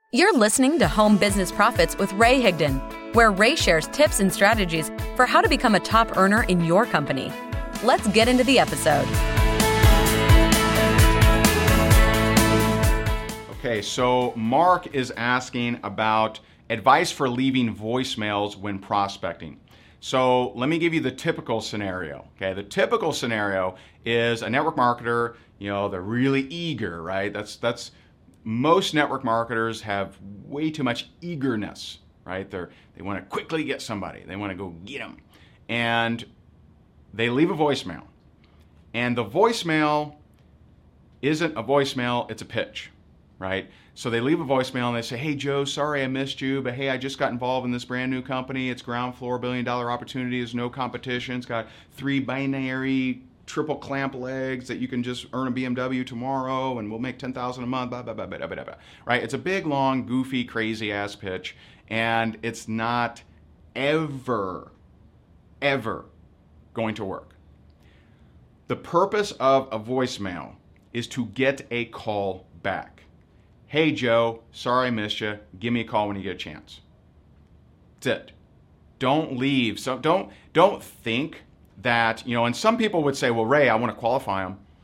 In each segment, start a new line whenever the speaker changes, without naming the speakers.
You're listening to Home Business Profits with Ray Higdon, where Ray shares tips and strategies for how to become a top earner in your company. Let's get into the episode.
Okay, so Mark is asking about advice for leaving voicemails when prospecting. So let me give you the typical scenario. Okay, the typical scenario is a network marketer, they're really eager, right? That's most network marketers have way too much eagerness, right? They want to quickly get somebody. They want to go get them. And they leave a voicemail. And the voicemail isn't a voicemail, it's a pitch, right? So they leave a voicemail and they say, "Hey Joe, sorry I missed you, but hey, I just got involved in this brand new company. It's ground floor, $1 billion opportunity. There's no competition. It's got 3 binary triple clamp legs that you can just earn a BMW tomorrow and we'll make $10,000 a month, blah, blah, blah, blah, blah, blah." Right? It's a big, long, goofy, crazy ass pitch, and it's not ever going to work. The purpose of a voicemail is to get a call back. "Hey Joe, sorry I missed you. Give me a call when you get a chance." That's it. Don't leave. So don't think that, and some people would say, "Well, Ray, I want to qualify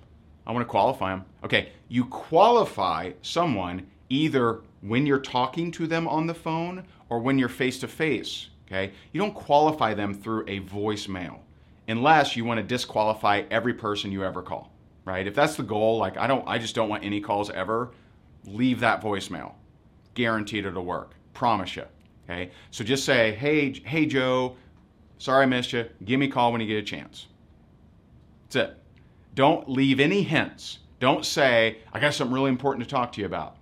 them. Okay, you qualify someone either when you're talking to them on the phone or when you're face to face, okay? You don't qualify them through a voicemail unless you want to disqualify every person you ever call, right? If that's the goal, like I just don't want any calls ever, leave that voicemail. Guaranteed it'll work. Promise you, okay? So just say, hey Joe, sorry I missed you. Give me a call when you get a chance." That's it. Don't leave any hints. Don't say, "I got something really important to talk to you about."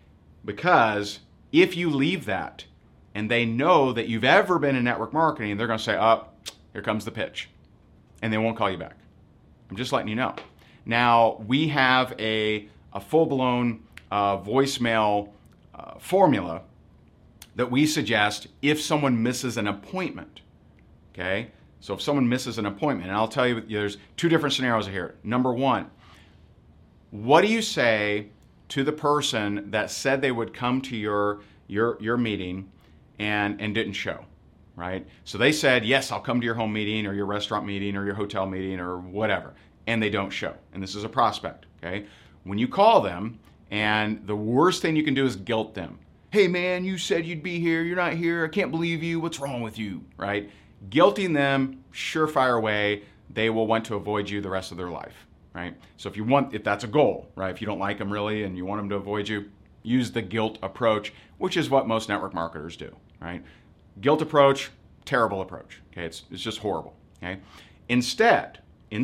Because if you leave that and they know that you've ever been in network marketing, they're going to say, "Oh, here comes the pitch." And they won't call you back. I'm just letting you know. Now, we have a full-blown voicemail formula that we suggest if someone misses an appointment. Okay, so if someone misses an appointment, and I'll tell you, there's 2 different scenarios here. Number 1, what do you say to the person that said they would come to your meeting and didn't show, right? So they said, "Yes, I'll come to your home meeting or your restaurant meeting or your hotel meeting or whatever," and they don't show. And this is a prospect, okay? When you call them, and the worst thing you can do is guilt them. "Hey man, you said you'd be here, you're not here, I can't believe you, what's wrong with you," right? Guilting them, surefire way, they will want to avoid you the rest of their life, right? So if that's a goal, right? If you don't like them really and you want them to avoid you, use the guilt approach, which is what most network marketers do, right? Guilt approach, terrible approach, okay? It's just horrible, okay? Instead,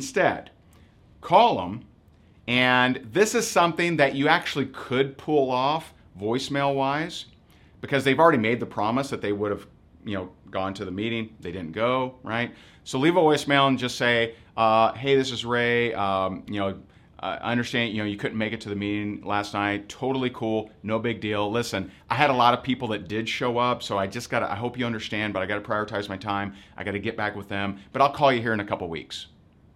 call them, and this is something that you actually could pull off voicemail-wise because they've already made the promise that they would have gone to the meeting. They didn't go, right? So leave a voicemail and just say, "Hey, this is Ray. I understand, you couldn't make it to the meeting last night. Totally cool. No big deal. Listen, I had a lot of people that did show up, so I hope you understand, but I got to prioritize my time. I got to get back with them, but I'll call you here in a couple weeks."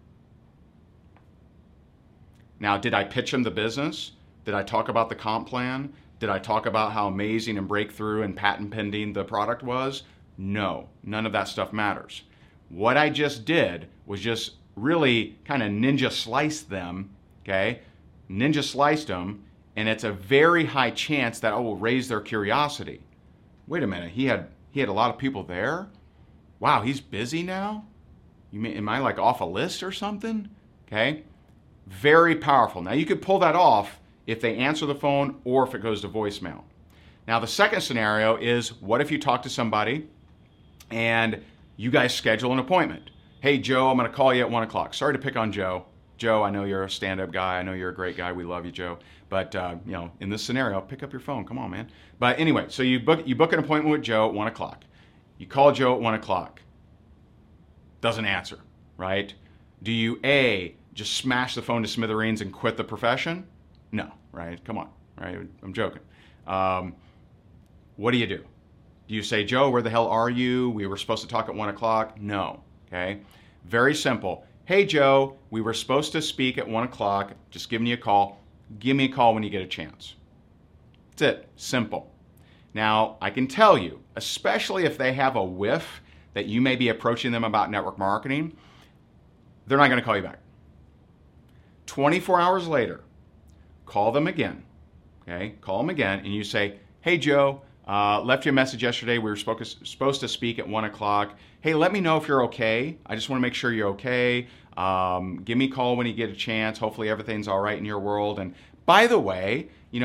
Now, did I pitch them the business? Did I talk about the comp plan? Did I talk about how amazing and breakthrough and patent pending the product was? No, none of that stuff matters. What I just did was just really kind of ninja slice them, okay? Ninja sliced them, and it's a very high chance that I will raise their curiosity. Wait a minute, he had a lot of people there? Wow, he's busy now? Am I like off a list or something? Okay, very powerful. Now you could pull that off if they answer the phone or if it goes to voicemail. Now the second scenario is, what if you talk to somebody and you guys schedule an appointment? "Hey Joe, I'm going to call you at 1 o'clock. Sorry to pick on Joe. Joe, I know you're a stand-up guy. I know you're a great guy. We love you, Joe. But in this scenario, pick up your phone. Come on, man." But anyway, so you book an appointment with Joe at 1 o'clock. You call Joe at 1 o'clock. Doesn't answer, right? Do you A, just smash the phone to smithereens and quit the profession? No, right? Come on, right? I'm joking. What do? Do you say, "Joe, where the hell are you? We were supposed to talk at 1 o'clock. No, okay? Very simple. "Hey, Joe, we were supposed to speak at 1 o'clock. Just giving you a call. Give me a call when you get a chance." That's it. Simple. Now, I can tell you, especially if they have a whiff that you may be approaching them about network marketing, they're not going to call you back. 24 hours later, call them again. Okay, call them again, and you say, "Hey, Joe, left you a message yesterday. We were supposed to speak at 1 o'clock. Hey, let me know if you're okay. I just want to make sure you're okay. Give me a call when you get a chance. Hopefully everything's all right in your world. And by the way,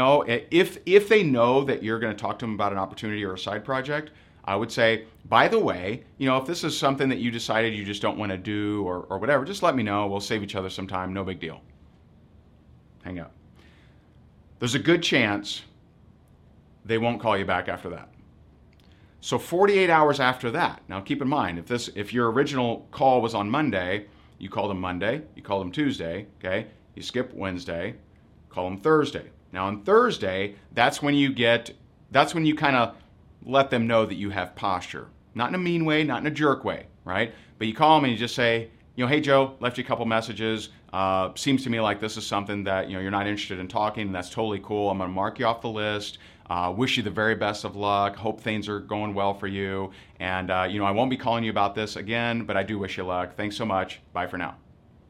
if they know that you're going to talk to them about an opportunity or a side project, I would say, by the way, if this is something that you decided you just don't want to do or whatever, just let me know. We'll save each other some time. No big deal." Hang up. There's a good chance they won't call you back after that. So 48 hours after that, now keep in mind, if your original call was on Monday, you call them Monday, you call them Tuesday, okay? You skip Wednesday, call them Thursday. Now on Thursday, that's when you kind of let them know that you have posture. Not in a mean way, not in a jerk way, right? But you call them and you just say, "Hey Joe, left you a couple messages. Seems to me like this is something that you're not interested in talking, and that's totally cool. I'm going to mark you off the list. Wish you the very best of luck. Hope things are going well for you. And I won't be calling you about this again, but I do wish you luck. Thanks so much. Bye for now."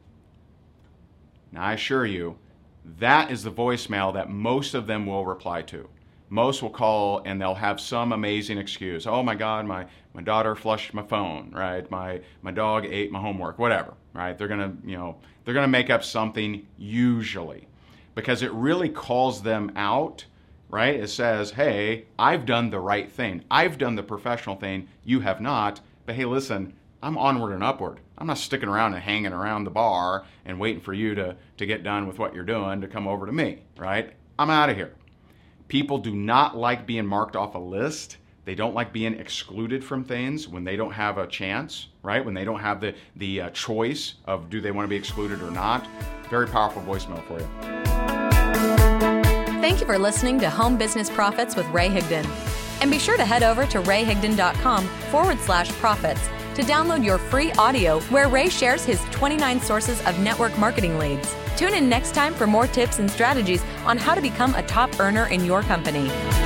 Now I assure you, that is the voicemail that most of them will reply to. Most will call and they'll have some amazing excuse. "Oh my God, my daughter flushed my phone," right? My dog ate my homework, whatever, right? They're gonna make up something usually, because it really calls them out, right? It says, "Hey, I've done the right thing. I've done the professional thing. You have not. But hey, listen, I'm onward and upward. I'm not sticking around and hanging around the bar and waiting for you to get done with what you're doing to come over to me, right? I'm out of here." People do not like being marked off a list. They don't like being excluded from things when they don't have a chance, right? When they don't have the choice of do they want to be excluded or not. Very powerful voicemail for you.
Thank you for listening to Home Business Profits with Ray Higdon. And be sure to head over to rayhigdon.com/profits to download your free audio where Ray shares his 29 sources of network marketing leads. Tune in next time for more tips and strategies on how to become a top earner in your company.